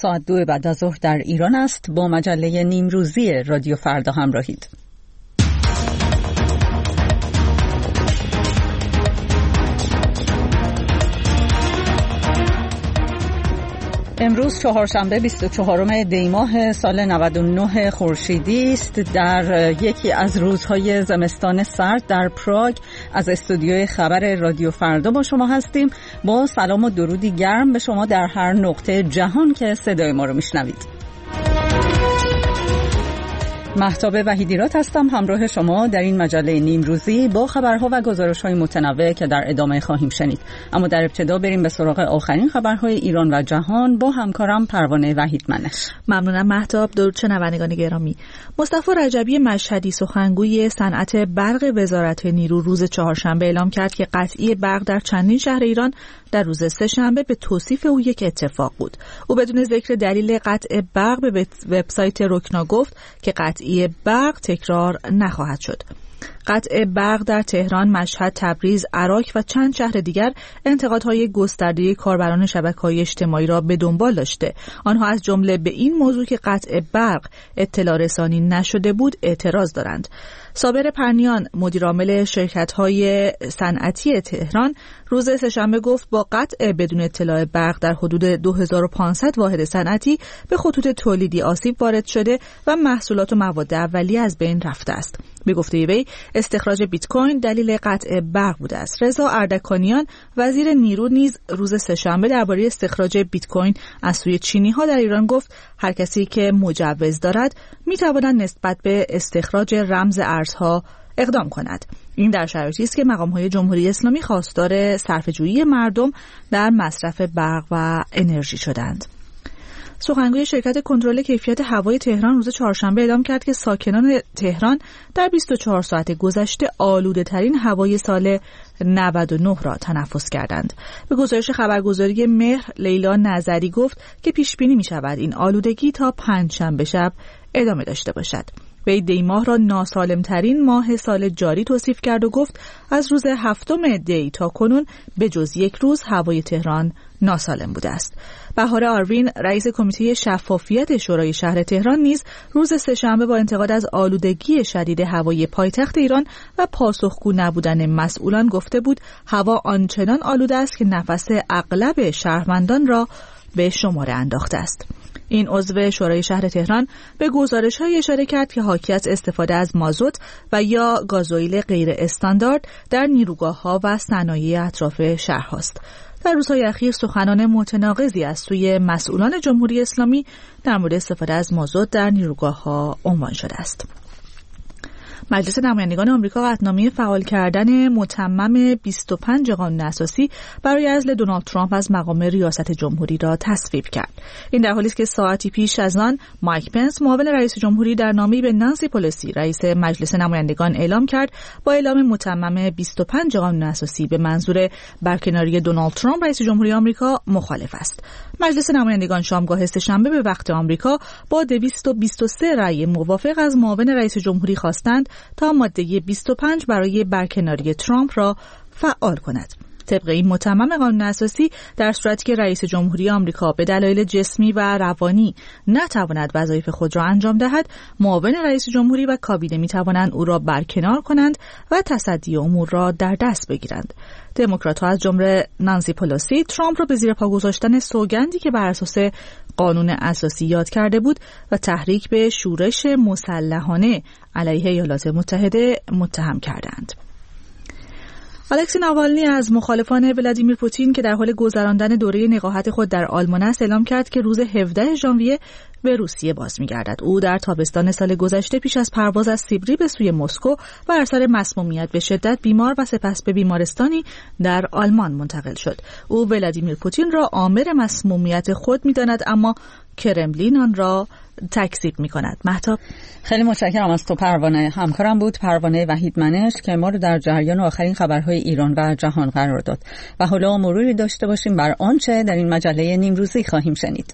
ساعت 2 بعد از ظهر در ایران است. با مجله نیمروزی رادیو فردا همراهید. امروز چهارشنبه 24 دی ماه سال 99 خورشیدی است. در یکی از روزهای زمستان سرد در پراگ از استودیوی خبر رادیو فردا با شما هستیم. با سلام و درودی گرم به شما در هر نقطه جهان که صدای ما رو میشنوید. مهتاب وحیدیرات هستم، همراه شما در این مجله نیمروزی با خبرها و گزارش‌های متنوع که در ادامه خواهیم شنید. اما در ابتدا بریم به سراغ آخرین خبرهای ایران و جهان با همکارم پروانه وحیدمنش. ممنونم مهتاب. درود شنوندگان گرامی. مصطفی رجبی مشهدی سخنگوی صنعت برق وزارت نیرو روز چهارشنبه اعلام کرد که قطعی برق در چندین شهر ایران در روز سه‌شنبه به توصیف او یک اتفاق بود. او بدون ذکر دلیل قطع برق به وبسایت رکنا گفت که قطعی برق تکرار نخواهد شد. قطع برق در تهران، مشهد، تبریز، عراق و چند شهر دیگر انتقادهای گسترده کاربران شبکه‌های اجتماعی را به دنبال داشته. آنها از جمله به این موضوع که قطع برق اطلاع رسانی نشده بود اعتراض دارند. صابر پرنیان، مدیرعامل شرکت‌های صنعتی تهران، روز سه‌شنبه گفت با قطع بدون اطلاع برق در حدود 2500 واحد صنعتی به خطوط تولیدی آسیب وارد شده و محصولات و مواد اولیه از بین رفته است. به گفته وی استخراج بیت کوین دلیل قطع برق بوده است. رضا اردکانیان، وزیر نیرو، نیز روز سه‌شنبه درباره استخراج بیت کوین از سوی چینی‌ها در ایران گفت هر کسی که مجوز دارد می‌تواند نسبت به استخراج رمز ارزها اقدام کند. این در شرایطی است که مقام‌های جمهوری اسلامی خواستار صرفه‌جویی مردم در مصرف برق و انرژی شدند. سخنگوی شرکت کنترل کیفیت هوای تهران روز چهارشنبه اعلام کرد که ساکنان تهران در 24 ساعت گذشته آلوده‌ترین هوای سال 99 را تنفس کردند. به گزارش خبرگزاری مهر، لیلا نظری گفت که پیش بینی می‌شود این آلودگی تا پنجشنبه شب ادامه داشته باشد. وی دی ماه را ناسالمترین ماه سال جاری توصیف کرد و گفت از روز 7 دی تا کنون به جز یک روز هوای تهران ناسالم بوده است. بهار آروین، رئیس کمیته شفافیت شورای شهر تهران، نیز روز سه‌شنبه با انتقاد از آلودگی شدید هوای پایتخت ایران و پاسخگو نبودن مسئولان گفته بود هوا آنچنان آلوده است که نفس اغلب شهروندان را به شماره انداخته است. این عضو شورای شهر تهران به گزارش‌های اشاره کرد که حاکی از استفاده از مازوت و یا گازوئیل غیر استاندارد در نیروگاه‌ها و صنایع اطراف شهرهاست. در روزهای اخیر سخنان متناقضی از سوی مسئولان جمهوری اسلامی در مورد استفاده از مازوت در نیروگاه‌ها عنوان شده است. مجلس نمایندگان آمریکا قطعنامه فعال کردن متمم 25 قانون اساسی برای عزل دونالد ترامپ از مقام ریاست جمهوری را تصویب کرد. این در حالی است که ساعتی پیش از آن مایک پنس، معاون رئیس جمهوری، در نامه‌ای به نانسی پلوسی، رئیس مجلس نمایندگان، اعلام کرد با اعلام متمم 25 قانون اساسی به منظور برکناری دونالد ترامپ رئیس جمهوری آمریکا مخالف است. مجلس نمایندگان شامگاه سه‌شنبه به وقت آمریکا با 223 رأی موافق از معاون رئیس جمهوری خواستند تا ماده 25 برای برکناری ترامپ را فعال کند. طبق این متمم قانون اساسی در صورتی که رئیس جمهوری آمریکا به دلایل جسمی و روانی نتواند وظایف خود را انجام دهد، معاون رئیس جمهوری و کابینه میتوانند او را برکنار کنند و تصدی امور را در دست بگیرند. دموکرات‌ها از جمله نانسی پلوسی ترامپ را به زیر پا گذاشتن سوگندی که بر اساس قانون اساسی یاد کرده بود و تحریک به شورش مسلحانه علیه ایالات متحده متهم کردند. الکسی ناوالنی از مخالفان ولادیمیر پوتین که در حال گذراندن دوره نقاهت خود در آلمان است اعلام کرد که روز 17 ژانویه به روسیه باز می‌گردد. او در تابستان سال گذشته پیش از پرواز از سیبری به سوی مسکو بر اثر مسمومیت به شدت بیمار و سپس به بیمارستانی در آلمان منتقل شد. او ولادیمیر پوتین را عامل مسمومیت خود می‌داند اما کرملین آن را تکذیب می‌کند. مهتاب، خیلی متشکرم از تو پروانه. همکارم بود پروانه وحیدمنش که ما رو در جریان آخرین خبرهای ایران و جهان قرار داد. و حالا مروری داشته باشیم بر آنچه در این مجله نیمروزی خواهیم شنید.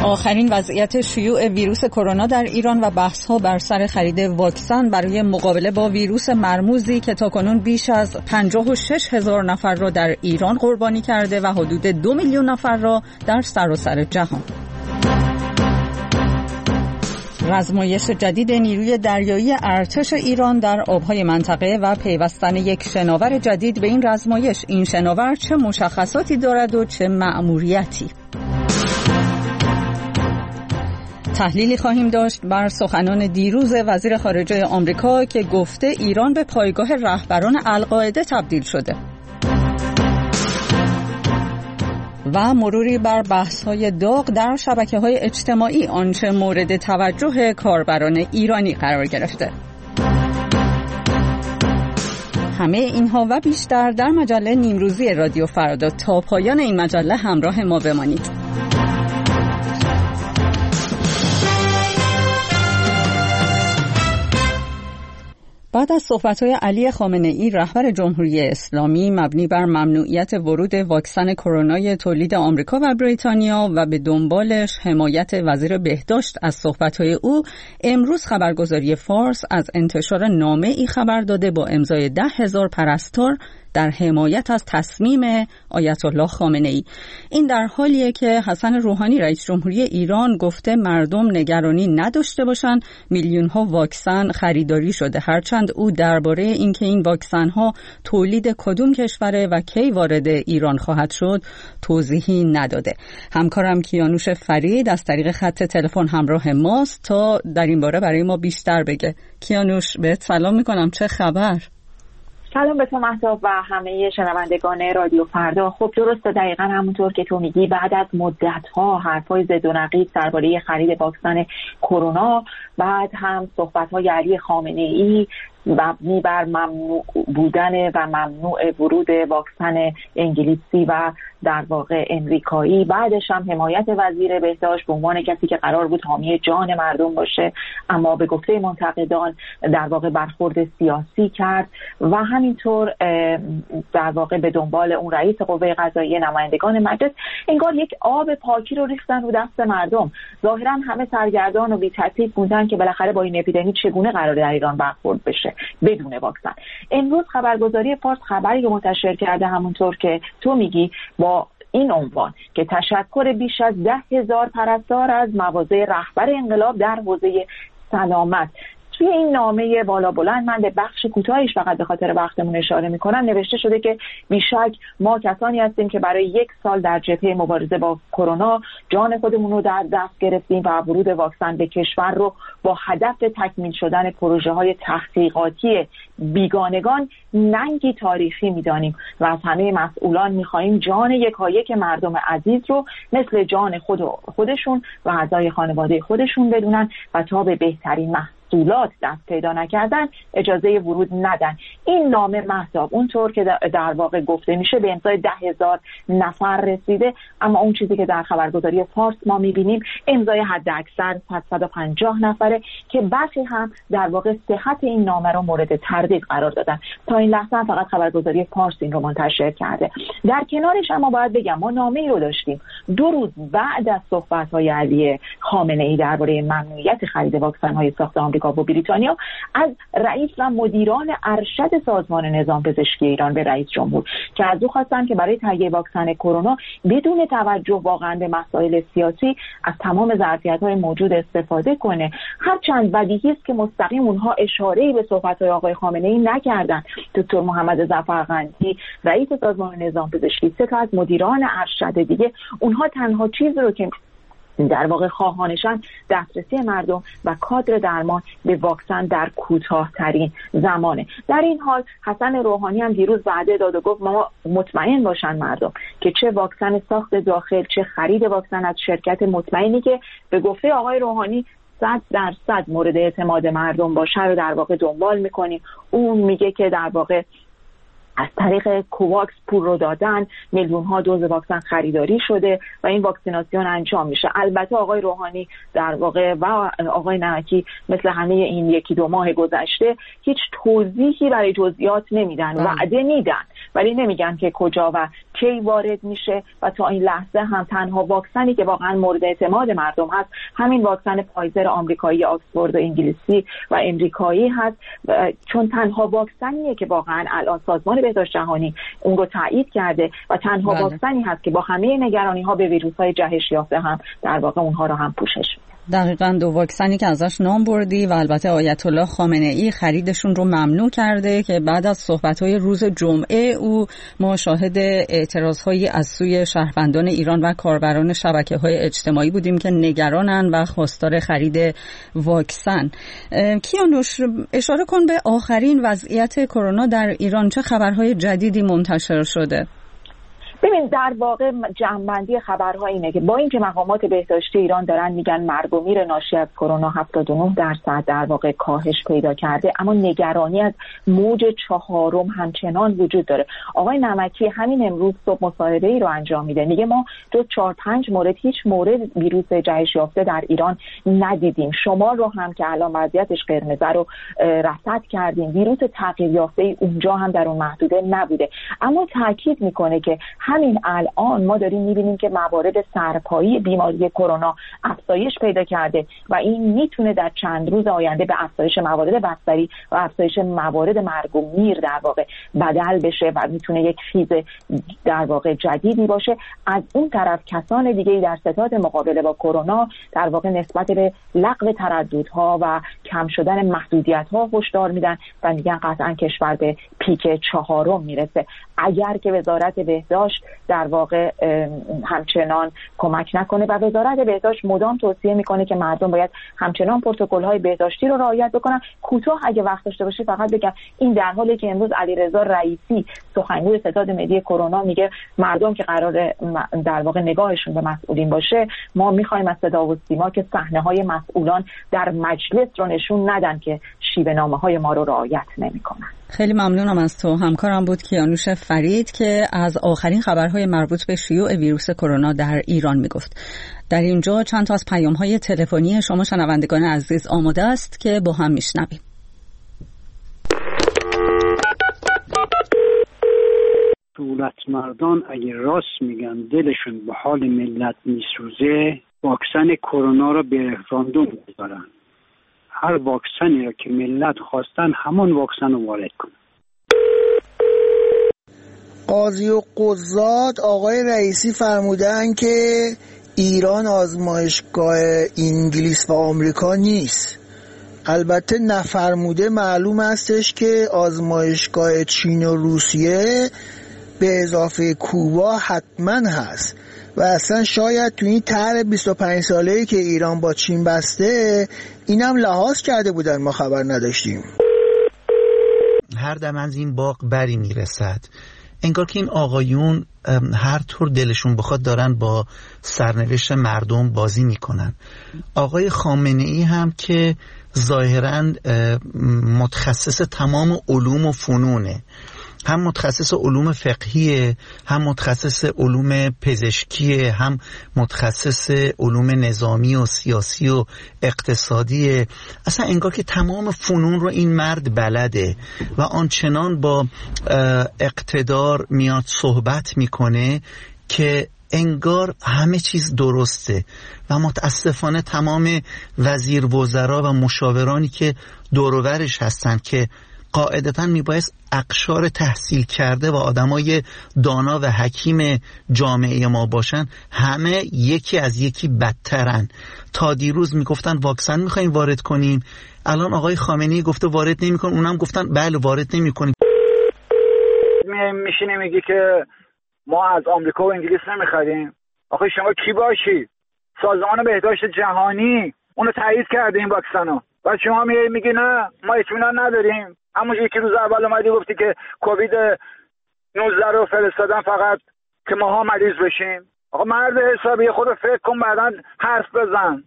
آخرین وضعیت شیوع ویروس کرونا در ایران و بحث‌ها بر سر خرید واکسن برای مقابله با ویروس مرموزی که تاکنون بیش از 56,000 نفر را در ایران قربانی کرده و حدود 2 میلیون نفر را در سراسر جهان. رزمایش جدید نیروی دریایی ارتش ایران در آبهای منطقه و پیوستن یک شناور جدید به این رزمایش. این شناور چه مشخصاتی دارد و چه مأموریتی؟ تحلیلی خواهیم داشت بر سخنان دیروز وزیر خارجه آمریکا که گفته ایران به پایگاه رهبران القاعده تبدیل شده. و مروری بر بحث‌های داغ در شبکه‌های اجتماعی، آنچه مورد توجه کاربران ایرانی قرار گرفته. همه اینها و بیشتر در مجله نیمروزی رادیو فردا. تا پایان این مجله همراه ما بمانید. بعد از صحبت‌های علی خامنه‌ای رهبر جمهوری اسلامی مبنی بر ممنوعیت ورود واکسن کرونای تولید آمریکا و بریتانیا و به دنبالش حمایت وزیر بهداشت از صحبت‌های او، امروز خبرگزاری فارس از انتشار نامه‌ای خبر داده با امضای 10,000 پرستار در حمایت از تصمیم آیت الله خامنه‌ای. این در حالیه که حسن روحانی رئیس جمهوری ایران گفته مردم نگرانی نداشته باشن، میلیون‌ها واکسن خریداری شده، هرچند او درباره اینکه این واکسن‌ها تولید کدوم کشوره و کی وارد ایران خواهد شد توضیحی نداده. همکارم کیانوش فرید از طریق خط تلفن همراه ماست تا در این باره برای ما بیشتر بگه. کیانوش، بهت سلام میکنم، چه خبر؟ سلام به تو مهتاب و همه شنوندگان رادیو فردا. خب درسته، دقیقاً همونطور که تو میگی، بعد از مدت‌ها حرفای ضد و نقیض درباره خرید واکسن کرونا، بعد هم صحبت‌های علی خامنه‌ای مبنی بر ممنوع بودن و ممنوع ورود واکسن انگلیسی و در واقع امریکایی، بعدش هم حمایت وزیر بهداشت به عنوان کسی که قرار بود حامی جان مردم باشه اما به گفته منتقدان در واقع برخورد سیاسی کرد و همینطور در واقع به دنبال اون رئیس قوه قضاییه، نمایندگان مجلس، انگار یک آب پاکی رو ریختن رو دست مردم. ظاهرا همه سرگردان و بی‌ترتیب بودن که بالاخره با این اپیدمی چگونه قراره در ایران برخورد بشه بدون واکسن. امروز خبرگزاری فارس خبری رو منتشر کرده همونطور که تو میگی با این عنوان که تشکر بیش از 10,000 پرستار از مواضع رهبر انقلاب در حوزه سلامت. توی این نامه بالا بلند من به بخش کوتاهیش فقط به خاطر وقتمون اشاره میکنم، نوشته شده که بیشک ما کسانی هستیم که برای 1 سال در جبهه مبارزه با کرونا جان خودمون رو در دست گرفتیم و ورود واکسن به کشور رو با هدف تکمیل شدن پروژه های تحقیقاتی بیگانگان ننگی تاریخی میدانیم و از همه مسئولان میخواهیم جان یکایک مردم عزیز رو مثل جان خودشون و اعضای خانواده خودشون بدونن و تا به بهترین محصولات دست پیدا نکردن اجازه ورود ندن. این نامه مهتاب اونطور که در واقع گفته میشه به امضای 10,000 نفر رسیده، اما اون چیزی که در خبرگزاری فارس ما میبینیم امضای حداکثر 750 نفره که برخی هم در واقع صحت این نامه رو مورد تردید قرار دادن. تا این لحظه هم فقط خبرگزاری فارس این رو منتشر کرده. در کنارش اما باید بگم ما نامه‌ای رو داشتیم 2 روز بعد از صحبت‌های علی خامنه‌ای درباره ممنوعیت خرید واکسن‌های ساخت آمریکا و بریتانیا از رئیس و مدیران ارشد سازمان نظام پزشکی ایران به رئیس جمهور که از او خواستن که برای تهیه واکسن کرونا بدون توجه واقعا به مسائل سیاسی از تمام ظرفیت‌های موجود استفاده کنه. هرچند بدیهی است که مستقیم اونها اشاره‌ای به صحبت‌های آقای خامنه‌ای نکردند. دکتر محمد ظفرقندی رئیس سازمان نظام پزشکی، 3 تا از مدیران ارشد دیگه، اونها تنها چیزی رو که در واقع خواهانشان دسترسی مردم و کادر درمان به واکسن در کوتاه‌ترین زمانه. در این حال حسن روحانی هم دیروز وعده داد و گفت ما مطمئن باشن مردم که چه واکسن ساخت داخل چه خرید واکسن از شرکت مطمئنی که به گفته آقای روحانی 100% مورد اعتماد مردم باشه رو در واقع دنبال میکنیم. اون میگه که در واقع از طریق کوواکس پول رو دادن، میلیون‌ها دوز واکسن خریداری شده و این واکسیناسیون انجام میشه. البته آقای روحانی در واقع و آقای نمکی مثل همه این 1-2 ماه گذشته هیچ توضیحی برای جزئیات نمیدن. وعده میدن ولی نمیگن که کجا و کی وارد میشه و تا این لحظه هم تنها واکسنی که واقعا مورد اعتماد مردم هست همین واکسن فایزر آمریکایی، آکسفورد و انگلیسی و امریکایی هست، چون تنها واکسنیه که واقعا الان سازمان بهداشت جهانی اون رو تایید کرده و تنها واکسنی هست که با همه نگرانی‌ها به ویروس‌های جهش یافته هم در واقع اونها رو هم پوشش میده. دقیقاً 2 واکسنی که ازش نام بردی و البته آیت الله خامنه‌ای خریدشون رو ممنوع کرده که بعد از صحبت‌های روز جمعه ما شاهد اعتراض‌هایی از سوی شهروندان ایران و کاربران شبکه‌های اجتماعی بودیم که نگرانن و خواستار خرید واکسن. کیانوش، اشاره کن به آخرین وضعیت کرونا در ایران، چه خبرهای جدیدی منتشر شده؟ ببین در واقع جمع‌بندی خبرها اینه که با اینکه مقامات بهداشتی ایران دارن میگن مرگ و میر ناشی از کرونا 79% در واقع کاهش پیدا کرده، اما نگرانی از موج 4 همچنان وجود داره. آقای نمکی همین امروز صبح مصاحبه‌ای رو انجام میده، میگه ما جز 4-5 مورد هیچ مورد ویروس جهش یافته در ایران ندیدیم. شمال رو هم که الان وضعیتش قرمزه رو رصد کردیم، ویروس تغییر یافته اونجا هم در اون محدوده نبوده. اما تاکید میکنه که همین الان ما داریم میبینیم که موارد سرپایی بیماری کرونا افزایش پیدا کرده و این میتونه در چند روز آینده به افزایش موارد بستری و افزایش موارد مرگ و میر در واقع بدل بشه و میتونه یک خیز در واقع جدیدی باشه. از اون طرف کسان دیگه‌ای در ستاد مقابله با کرونا در واقع نسبت به لغو ترددها و کم شدن محدودیت‌ها هشدار میدن و میگن قطعا کشور به پیک 4 میرسه اگر که وزارت بهداشت در واقع همچنان کمک نکنه. و وزارت بهداشت مدام توصیه میکنه که مردم باید همچنان پروتکل‌های بهداشتی رو رعایت بکنن. کوتاه اگه وقت داشته باشی فقط بگم این در حالی که امروز علیرضا رئیسی سخنگوی ستاد ملی کرونا میگه مردم که قرار در واقع نگاهشون به مسئولین باشه، ما میخوایم از صدا و سیما که صحنه‌های مسئولان در مجلس رو نشون ندن که شیوه نامه‌های ما رو رعایت نمی‌کنن. خیلی ممنونم از تو. همکارم بود کیانوش فرید که از آخرین خبرهای مربوط به شیوع ویروس کرونا در ایران میگفت. در اینجا چند تا از پیام‌های تلفنی شما شنوندگان عزیز آماده است که با هم میشنویم. دولتمردان اگه راست میگن دلشون به حال ملت میسوزه، واکسن کرونا رو به رفراندوم بذارن. هر واکسنی رو که ملت خواستن همون واکسن رو وارد کنن. قاضی و قضات آقای رئیسی فرمودن که ایران آزمایشگاه انگلیس و آمریکا نیست. البته نفرموده معلوم استش که آزمایشگاه چین و روسیه به اضافه کوبا حتما هست و اصلا شاید تو این طرح 25 ساله‌ای که ایران با چین بسته اینم لحاظ کرده بودن، ما خبر نداشتیم. هر دم از این باغ بری میرسد. انگار که این آقایون هر طور دلشون بخواد دارن با سرنوشت مردم بازی میکنن. آقای خامنه‌ای هم که ظاهراً متخصص تمام علوم و فنونه، هم متخصص علوم فقهیه، هم متخصص علوم پزشکیه، هم متخصص علوم نظامی و سیاسی و اقتصادیه. اصلا انگار که تمام فنون رو این مرد بلده و آنچنان با اقتدار میاد صحبت میکنه که انگار همه چیز درسته و متاسفانه تمام وزیر وزرا و مشاورانی که دور و برش هستن که قاعدتاً میبایست اقشار تحصیل کرده و آدمای دانا و حکیم جامعه ما باشن، همه یکی از یکی بدترن. تا دیروز میگفتن واکسن میخوایم وارد کنیم، الان آقای خامنه‌ای گفته وارد نمیکنیم، اونم گفتن بله وارد نمیکنیم. میشینی میگی که ما از آمریکا و انگلیس نمیخریم. آخه شما کی باشی؟ سازمان بهداشت جهانی اونو تایید کرده این واکسنو. بعد شما میگی نه ما اطمینان نداریم. همونجوری که روز اول اومدی گفتی که کووید 19 رو فرستادن فقط که ماها مریض بشیم. آقا مرد حسابی خود فکر کن بعداً حرف بزن.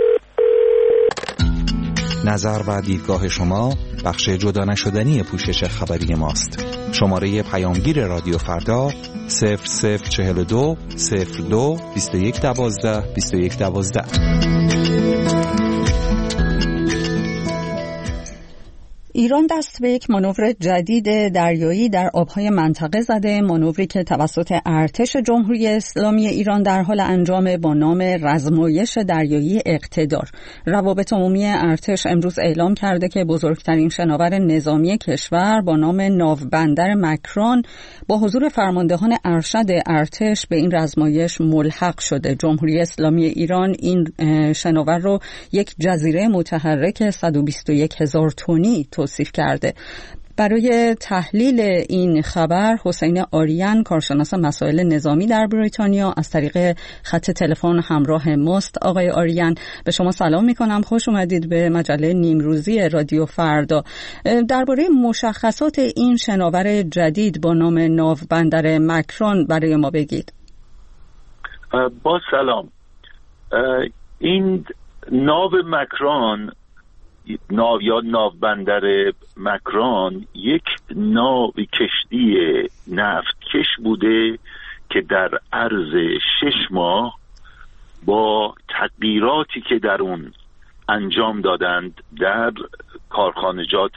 نظر و دیدگاه شما بخش جدا نشدنی پوشش خبری ماست. شماره پیامگیر رادیو فردا 0042 02 2112 2112. ایران دست به یک مانور جدید دریایی در آبهای منطقه زده، مانوری که توسط ارتش جمهوری اسلامی ایران در حال انجام با نام رزمایش دریایی اقتدار. روابط عمومی ارتش امروز اعلام کرده که بزرگترین شناور نظامی کشور با نام ناوبندر مکران با حضور فرماندهان ارشد ارتش به این رزمایش ملحق شده. جمهوری اسلامی ایران این شناور رو یک جزیره متحرک 121,000 تنی توصیف کرده. برای تحلیل این خبر حسین آریان، کارشناس مسائل نظامی در بریتانیا، از طریق خط تلفن همراه ماست. آقای آریان، به شما سلام میکنم، خوش اومدید به مجله نیمروزی رادیو فردا. درباره مشخصات این شناور جدید با نام ناوبندر مکران برای ما بگید. با سلام. این ناو مکران، ناو یا ناوبندر مکران، یک ناو کشتی نفتکش بوده که در عرض 6 ماه با تغییراتی که در اون انجام دادند در کارخانجات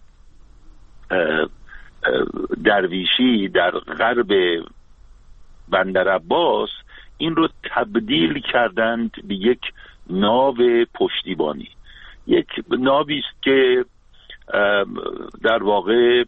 درویشی در غرب بندر عباس این رو تبدیل کردند به یک ناو پشتیبانی. یک ناوی است که در واقع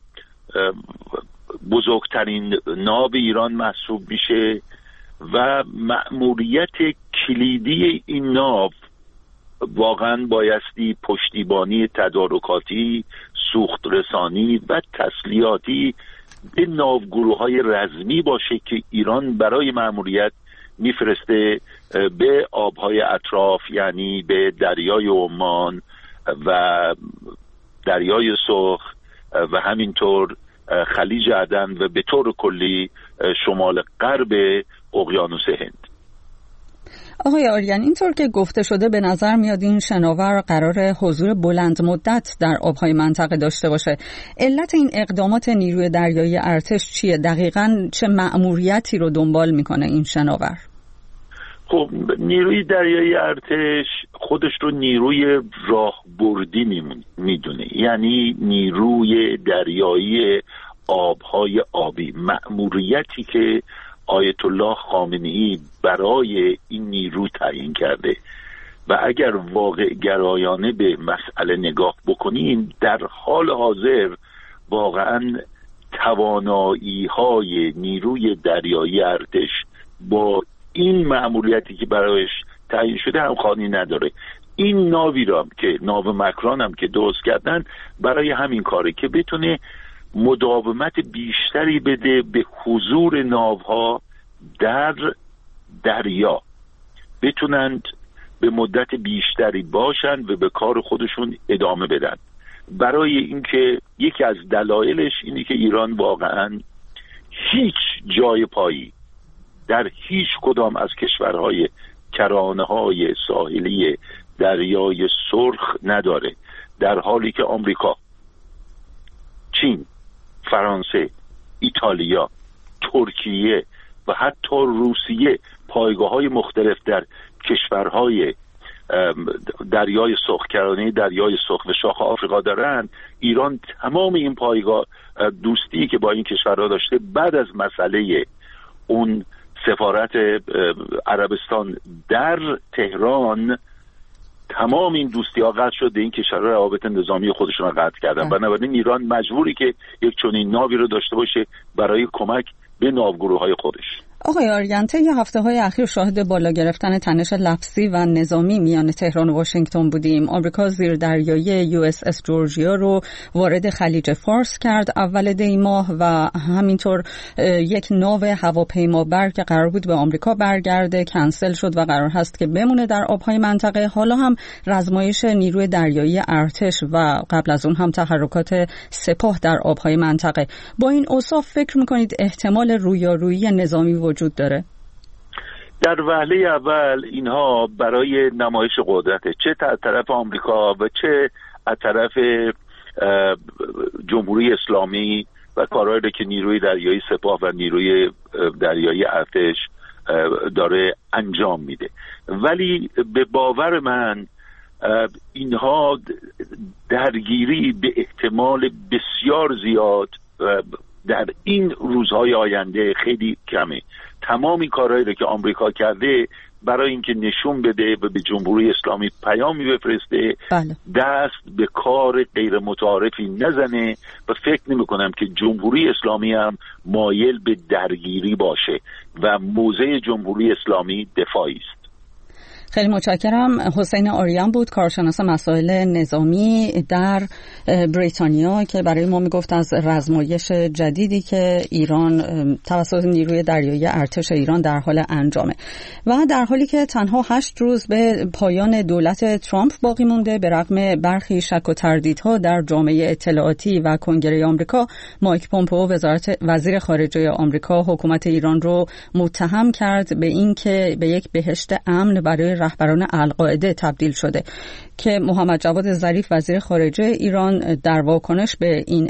بزرگترین ناو ایران محسوب میشه و مأموریت کلیدی این ناو واقعا بایستی پشتیبانی تدارکاتی، سوخت رسانی و تسلیحاتی به ناوگروه‌های رزمی باشه که ایران برای مأموریت میفرسته به آبهای اطراف، یعنی به دریای عمان و دریای سرخ و همینطور خلیج عدن و به طور کلی شمال غرب اقیانوس هند. آقای آریان، اینطور که گفته شده به نظر میاد این شناور قرار حضور بلند مدت در آبهای منطقه داشته باشه. علت این اقدامات نیروی دریایی ارتش چیه؟ دقیقاً چه مأموریتی رو دنبال میکنه این شناور؟ خب نیروی دریایی ارتش خودش رو نیروی راهبردی میدونه، یعنی نیروی دریایی آبهای آبی. مأموریتی که آیت الله خامنه‌ای برای این نیرو تعیین کرده و اگر واقع گرایانه به مسئله نگاه بکنیم، در حال حاضر واقعا توانایی های نیروی دریایی ارتش با این مأموریتی که برایش تعیین شده همخوانی نداره. این ناوی را که ناو مکران هم که درست کردن برای همین کاره که بتونه مداومت بیشتری بده به حضور ناوها در دریا، بتونند به مدت بیشتری باشن و به کار خودشون ادامه بدن. برای اینکه یکی از دلایلش اینه که ایران واقعا هیچ جای پایی در هیچ کدام از کشورهای کرانه‌های ساحلی دریای سرخ نداره، در حالی که آمریکا، چین، فرانسه، ایتالیا، ترکیه و حتی روسیه پایگاه‌های مختلف در کشورهای دریای سرخ، کرانه دریای سرخ و شاخ آفریقا دارن. ایران تمام این پایگاه دوستی که با این کشورها داشته بعد از مسئله اون سفارت عربستان در تهران، تمام این دوستی ها قطع شده، این کشورها روابط نظامی خودشون رو قطع کردن. بنابراین ایران مجبوری که یک چنین ناوی رو داشته باشه برای کمک به ناوگروه های خودش. آقای آریان، طی هفته‌های اخیر شاهد بالا گرفتن تنش لفظی و نظامی میان تهران و واشنگتن بودیم. آمریکا زیردریایی USS جورجیا رو وارد خلیج فارس کرد اول دی ماه و همینطور یک ناو هواپیمابر که قرار بود به آمریکا برگرده کنسل شد و قرار هست که بمونه در آبهای منطقه. حالا هم رزمایش نیروی دریایی ارتش و قبل از اون هم تحرکات سپاه در آبهای منطقه. با این اوصاف فکر می‌کنید احتمال رویارویی نظامی وجود داره؟ در وهله اول اینها برای نمایش قدرته، چه از طرف آمریکا و چه از طرف جمهوری اسلامی و کارهایی که نیروی دریایی سپاه و نیروی دریایی ارتش داره انجام میده. ولی به باور من اینها درگیری به احتمال بسیار زیاد در این روزهای آینده خیلی کمه. تمام این کارهایی رو که آمریکا کرده برای اینکه نشون بده و به جمهوری اسلامی پیامی بفرسته، دست به کار غیر متعارفی نزنه و فکر نمی کنم که جمهوری اسلامی هم مایل به درگیری باشه و موضع جمهوری اسلامی دفاعی است. خیلی متشکرم. حسین آریان بود، کارشناس مسائل نظامی در بریتانیا، که برای ما میگفت از رزمایش جدیدی که ایران توسط نیروی دریایی ارتش ایران در حال انجامه و در حالی که تنها 8 روز به پایان دولت ترامپ باقی مونده، به رغم برخی شک و تردیدها در جامعه اطلاعاتی و کنگره آمریکا، مایک پومپئو وزیر خارجه آمریکا حکومت ایران رو متهم کرد به اینکه به یک بهشت امن برای رهبران القاعده تبدیل شده، که محمد جواد ظریف وزیر خارجه ایران در واکنش به این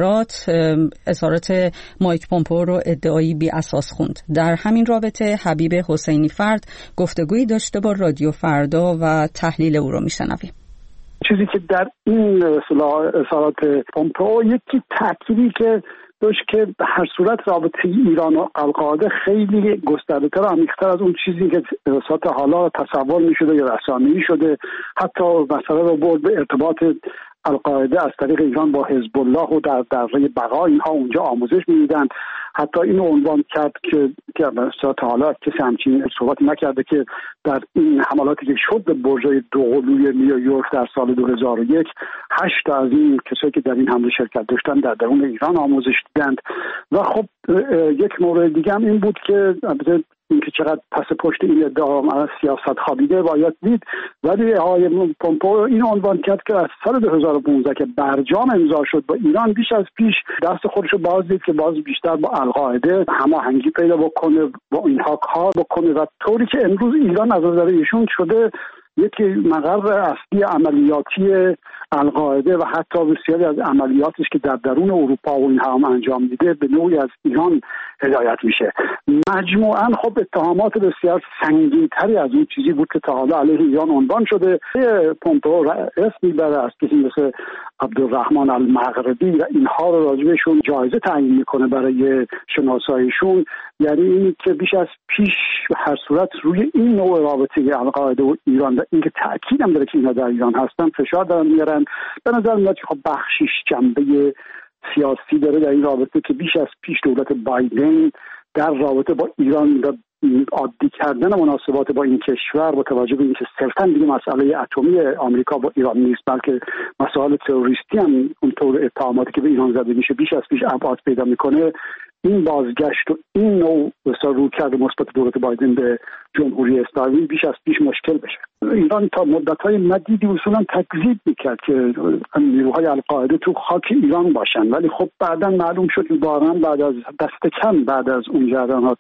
اظهارات مایک پومپئو رو ادعایی بی اساس خوند. در همین رابطه حبیب حسینی فرد گفتگویی داشته با رادیو فردا و تحلیل او رو میشنویم. چیزی که در این اظهارات پومپئو یکی تأکیدی که داشت که به هر صورت رابطه ایران و القاعده خیلی گسترده‌تر و عمیق‌تر از اون چیزی که تا حالا تصور می‌شده یا رسانه‌ای شده، حتی مثلا رو برد به ارتباط القاعده از طریق ایران با حزب الله و در دره بقا، اینها اونجا آموزش می‌دیدن. حتی اینو عنوان کرد که تا حالا کسی همچین صحبت نکرده که در این حملاتی که شد به برج‌های دوقلوی نیویورک در سال 2001 8 از این کسایی که در این حمله شرکت داشتن در درون ایران آموزش دیدند. و خب یک مورد دیگه هم این بود که اینکه چقدر پس پشت این ادعا سیاست خوابیده باید دید، ولی آقای پومپئو این عنوان کرد که از سال 2015 که برجام امضا شد با ایران بیش از پیش دست خودش رو باز دید که باز بیشتر با القاعده هماهنگی پیدا بکنه، با اینها کار بکنه و طوری که امروز ایران از نظر ایشون شده یکی مقر اصلی عملیاتی القاعده و حتی بسیاری از عملیاتش که در درون اروپا و اینها هم انجام میده به نوعی از ایران هدایت میشه. مجموعاً خب اتهامات بسیار سنگین‌تری از اون چیزی بود که تا حالا علیه ایران عنوان شده. پومپئو اسم میبره از کسی مثل عبدالرحمن المغربی و اینها رو راجبشون جایزه تعیین میکنه برای شناساییشون، یعنی این که بیش از پیش به هر صورت روی این نوع رابطه القاعده و ایران و اینکه تأکید هم داره که اینا در ایران هستن فشار دارن میارن. به نظر میاد که خب بخشیش جنبه سیاسی داره در این رابطه که بیش از پیش دولت بایدن در رابطه با ایران و عادی کردن مناسبات با این کشور با توجه به اینکه صرفاً دیگه مسئله اتمی آمریکا با ایران نیست بلکه مسائل تروریستی هم اونطور اتهاماتی که به ایران زده میشه بیش از پیش ابعاد پیدا میکنه، این بازگشت و این نوع رویکرد مثبت دولت بایدن به جمهوری اسلامی بیش از پیش مشکل بشه. ایران تا مدت‌های مدیدی اصولاً تکذیب میکرد که نیروهای القاعده تو خاک ایران باشن، ولی خب بعداً معلوم شد که واقعاً بعد از دست کم بعد از اون جریانات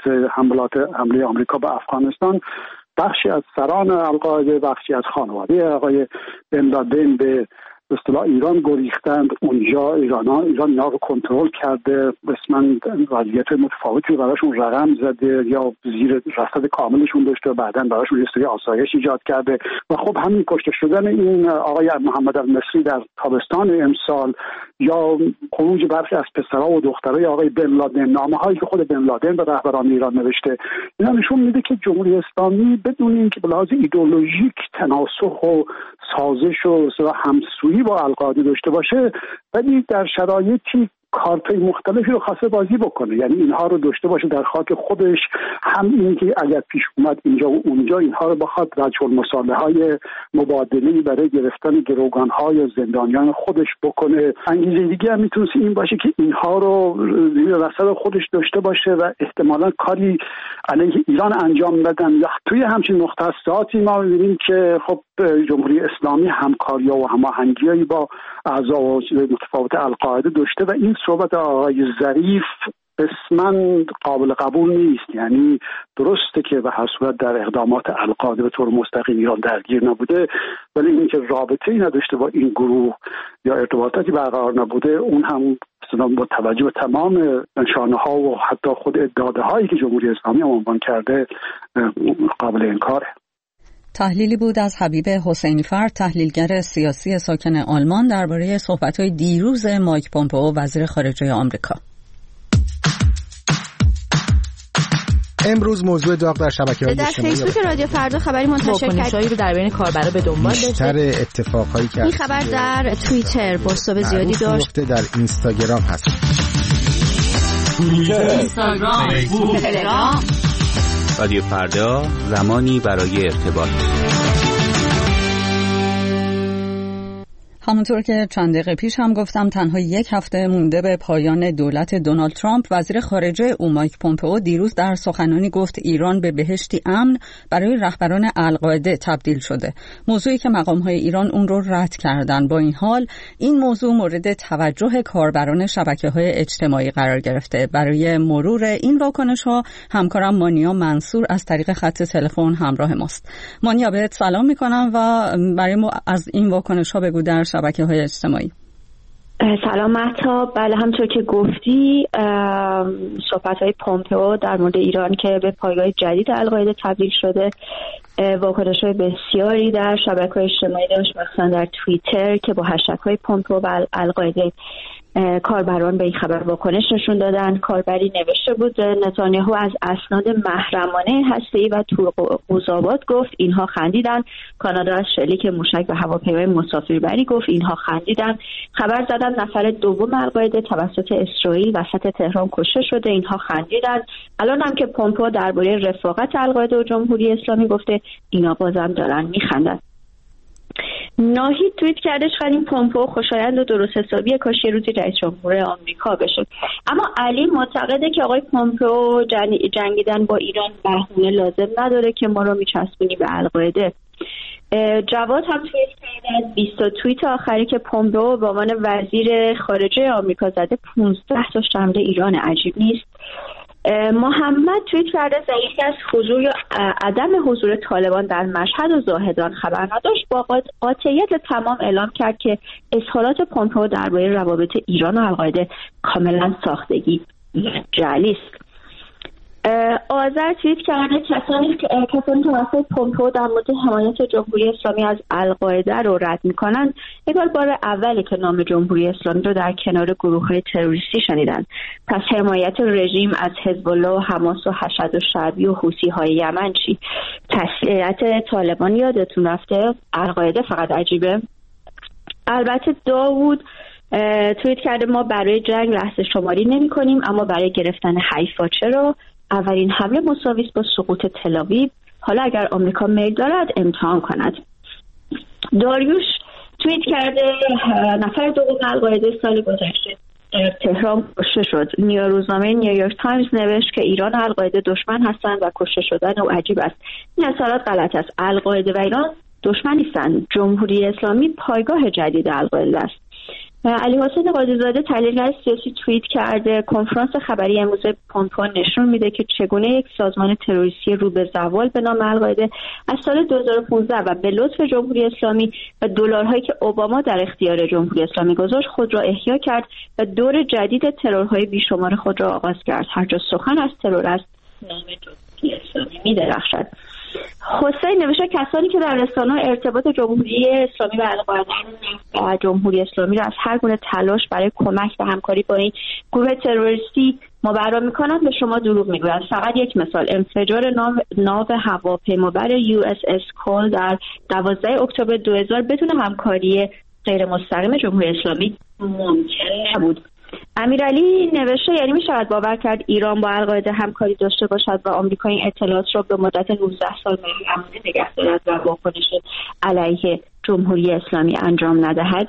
حمله آمریکا به افغانستان بخشی از سران القاعده، بخشی از خانواده آقای بن لادن به اصطلاح ایران گریختند. اونجا ایران اینا رو کنترل کرده، رسما وضعیت متفاوتی براشون رقم زده یا زیر رصد کاملشون داشته و بعداً براشون یه سری آسایش ایجاد کرده. و خب همین کشته شدن این آقای محمد المصری در تابستان امسال یا خروج برخی از پسرها و دخترای آقای بن لادن، نامه‌هایی که خود بن لادن به رهبران ایران نوشته، اینا نشون میده که جمهوری اسلامی بدون اینکه به لحاظ ایدئولوژیک تناسخ و سازش و همسویی با القاعده داشته باشه، ولی در شرایطی کارتای مختلفی رو خواسته بازی بکنه، یعنی اینها رو داشته باشه در خاک خودش، هم این که اگر پیش اومد اینجا و اونجا اینها رو بخواد رجع المصالحه‌های مبادله‌ای برای گرفتن گروگان‌ها یا زندانیان خودش بکنه. انگیزه دیگه هم میتونه این باشه که اینها رو زیر رصد خودش داشته باشه و احتمالاً کاری علیه ایران انجام بدن. یا توی همچین مختصاتی ما می‌بینیم که خب جمهوری اسلامی همکاری‌ها و هماهنگی‌هایی با اعضا و متفاوت القاعده داشته و این صحبت آقای ظریف اسماً قابل قبول نیست. یعنی درسته که به هر صورت در اقدامات القاعده به طور مستقیم ایران درگیر نبوده، ولی اینکه رابطه‌ای نداشته با این گروه یا ارتباطاتی برقرار نبوده، اون هم با توجه به تمام نشانه‌ها و حتی خود ادعاهایی که جمهوری اسلامی عنوان کرده قابل انکاره. تحلیلی بود از حبیب حسینی‌فر، تحلیلگر سیاسی ساکن آلمان، درباره صحبت‌های دیروز مایک پومپئو وزیر خارجه آمریکا. امروز موضوع داغ در شبکه‌های اجتماعی در فیسبوک رادیو فردا خبری منتشر کرد رو در بین کاربرا به دنبال داشته. بیشتر اتفاقایی که این خبر در توییتر بازتاب زیادی داشت. در اینستاگرام هست. اینستاگرام، فیسبوک، تلگرام. رادیو فردا، زمانی برای ارتباط. همونطور که چند دقیقه پیش هم گفتم، تنها یک هفته مونده به پایان دولت دونالد ترامپ، وزیر خارجه او مایک پومپئو دیروز در سخنرانی گفت ایران به بهشتی امن برای رهبران القاعده تبدیل شده، موضوعی که مقام‌های ایران اون رو رد کردن. با این حال این موضوع مورد توجه کاربران شبکه‌های اجتماعی قرار گرفته. برای مرور این واکنش‌ها همکارم مانیا منصور از طریق خط تلفن همراه ماست. مانیا، بهت سلام می‌کنم و برای ما از این واکنش‌ها بگو در شبکه‌های اجتماعی. سلام مهتاب. بله، همونطور که گفتی صحبت‌های پومپئو در مورد ایران که به پایگاه جدید القاعده تبدیل شده واکنش‌های بسیاری در شبکه‌های اجتماعی داشت، مثلا در توییتر که با هشتگ‌های پومپئو و القاعده کاربران به این خبر واکنش نشون دادن. کاربری نوشته بود نتانیاهو از اسناد محرمانه هسته‌ای و تورقوزآباد گفت اینها خندیدن. کانادا از شلیک موشک به هواپیمای مسافربری گفت اینها خندیدن. خبر زدن نفر دوم القاعده توسط اسرائیل وسط تهران کشته شده، اینها خندیدن. الان هم که پومپئو درباره رفاقت القاعده و جمهوری اسلامی گفته، اینا بازم دارن میخندن. ناهید توییت کردش خیلی پومپئو خوشایند و درست حسابیه، کاش یه روزی رئیس جمهور آمریکا بشه. اما علی معتقده که آقای پومپئو جنگیدن با ایران بهونه لازم نداره که ما رو میچسبونی به القاعده. جواد هم توییت کرده از 20 توییت آخری که پومپئو به عنوان وزیر خارجه آمریکا زده 15 تا شمل ایران عجیب نیست. محمد توییت کرده ضعیفی از حضور یا عدم حضور طالبان در مشهد و زاهدان خبر نداشت، با قاطعیت تمام اعلام کرد که اظهارات پومپئو درباره روابط ایران و القاعده کاملا ساختگی جعلی است. آذر توییت کرده کسانی که توسط پومپئو در مورد حمایت جمهوری اسلامی از القاعده رو رد میکنن، انگار بار اولی که نام جمهوری اسلامی رو در کنار گروه‌های تروریستی شنیدن. پس حمایت رژیم از حزب الله و حماس و حشد و شعبی و حوثی‌های یمن چی؟ تسلیت طالبان یادتون رفته؟ القاعده فقط عجیبه. البته داوود توییت کرده ما برای جنگ لحظه شماری نمی‌کنیم، اما برای گرفتن حیفا چرا؟ اولین حمله مساوی است با سقوط تل‌آویو، حالا اگر آمریکا میل دارد امتحان کند. داریوش توییت کرده نفر دوم القاعده سال گذشته در تهران کشته شد. روزنامه نیویورک تایمز نوشت که ایران و القاعده دشمن هستند و کشته شدن او عجیب است. این اظهارات غلط است. القاعده و ایران دشمن نیستند. جمهوری اسلامی پایگاه جدید القاعده است. علی حسین قاضی‌زاده تحلیلگر سیاسی توییت کرده کنفرانس خبری امروز پومپئو نشون میده که چگونه یک سازمان تروریستی رو به زوال به نام القاعده از سال 2015 و به لطف جمهوری اسلامی و دلارهایی که اوباما در اختیار جمهوری اسلامی گذاشت خود را احیا کرد و دور جدید ترورهای بیشمار خود را آغاز کرد. هر جا سخن از ترور است نام جمهوری اسلامی می‌درخشد. حسین نوشته کسانی که در رسانه‌ها ارتباط جمهوری اسلامی و القاعده و جمهوری اسلامی را از هر گونه تلاش برای کمک و همکاری با این گروه تروریستی مبرا می‌کنند به شما دروغ می‌گویند. فقط یک مثال، انفجار ناو هواپیمابر USS کول در 12 اکتبر 2000 بدون همکاری غیر مستقیم جمهوری اسلامی ممکن نبود. امیرعلی نوشته یعنی می شود باور کرد ایران با القاعده همکاری داشته باشد و آمریکا این اطلاعات را به مدت 19 سال امنیت نگه دارد و واکنش علیه جمهوری اسلامی انجام ندهد.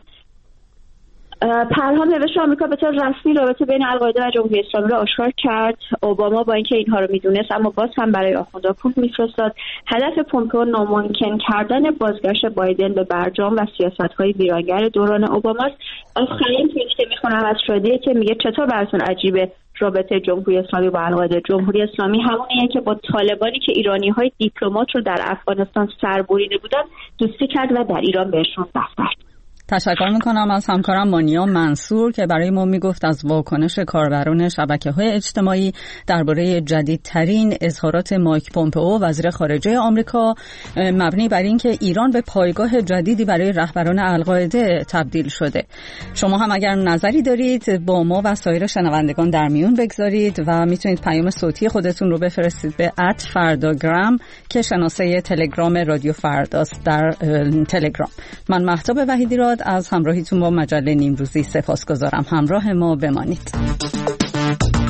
پرهام نوشته آمریکا به طور رسمی رابطه بین القاعده و جمهوری اسلامی را آشکار کرد. اوباما با اینکه اینها را میدونست اما باز هم برای آخوندها پول میفرستاد. هدف پومپئو ناممکن کردن بازگشت بایدن به برجام و سیاست‌های ویرانگر دوران اوباماست. آخرین چیزی که میخونم از شادیه که میگه چطور براتون عجیبه رابطه جمهوری اسلامی با القاعده؟ جمهوری اسلامی همونیه که با طالبانی که ایرانی‌های دیپلمات رو در افغانستان سربریده بودن دوستی کرد و در ایران بهشون دست داد. تشکر میکنم از همکارم مانیا منصور که برای ما میگفت از واکنش کاربران شبکه‌های اجتماعی درباره جدیدترین اظهارات مایک پومپئو وزیر خارجه آمریکا مبنی بر اینکه ایران به پایگاه جدیدی برای رهبران القاعده تبدیل شده. شما هم اگر نظری دارید با ما و سایر شنوندگان در میون بگذارید و میتونید پیام صوتی خودتون رو بفرستید به @فرداگرام که شناسه تلگرام رادیو فرداست در تلگرام. من مهتاب وحیدی‌راد از همراهیتون با مجله نیمروزی سپاسگزارم. همراه ما بمانید.